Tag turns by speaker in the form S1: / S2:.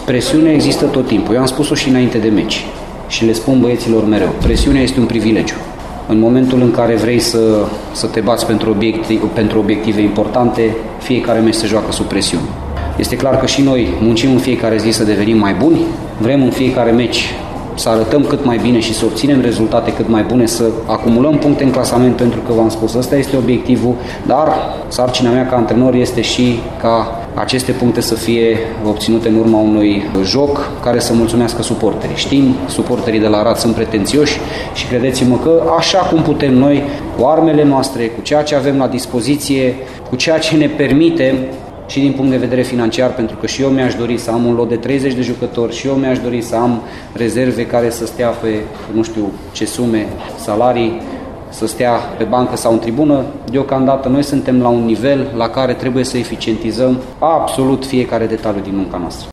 S1: Presiunea există tot timpul. Eu am spus-o și înainte de meci și le spun băieților mereu. Presiunea este un privilegiu. În momentul în care vrei să te bați pentru obiective importante, fiecare meci se joacă sub presiune. Este clar că și noi muncim în fiecare zi să devenim mai buni, vrem în fiecare meci să arătăm cât mai bine și să obținem rezultate cât mai bune, să acumulăm puncte în clasament, pentru că v-am spus, ăsta este obiectivul, dar sarcina mea ca antrenor este și ca aceste puncte să fie obținute în urma unui joc care să mulțumească suporterii. Știm, suporterii de la Arad sunt pretențioși și credeți-mă că așa cum putem noi, cu armele noastre, cu ceea ce avem la dispoziție, cu ceea ce ne permitem, și din punct de vedere financiar, pentru că și eu mi-aș dori să am un lot de 30 de jucători, și eu mi-aș dori să am rezerve care să stea pe, nu știu ce sume, salarii, să stea pe bancă sau în tribună. Deocamdată noi suntem la un nivel la care trebuie să eficientizăm absolut fiecare detaliu din munca noastră.